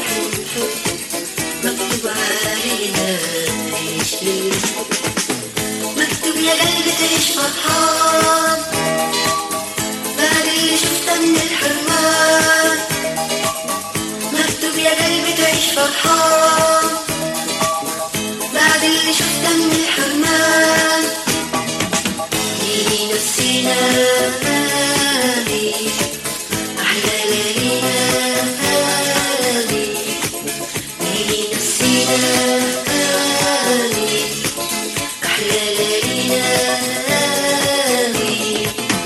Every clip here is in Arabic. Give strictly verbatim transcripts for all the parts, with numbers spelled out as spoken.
روحي نحب، مكتوب علينا نعيش للحب. مكتوب يا قلبي تعيش فرحان بعد اللي شفته من الحرمان. مكتوب يا قلبي تعيش فرحان بعد اللي شفته من الحرمان. ليلي نسينا هذه أحلى ليالينا هذه. ليلي نسينا هذه أحلى ليالينا هذه.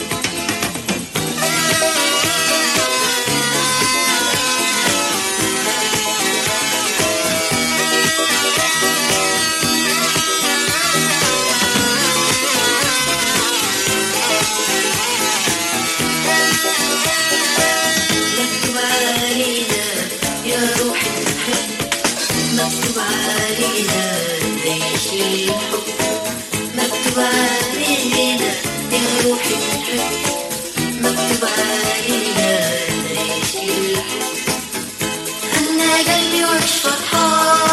مكتوب علينا يا روحي نحب، مكتوب علينا نعيش الحب. مكتوب علينا يا روحي نحب، مكتوب علينا نعيش الحب. هنا قلبي وعيش فرحان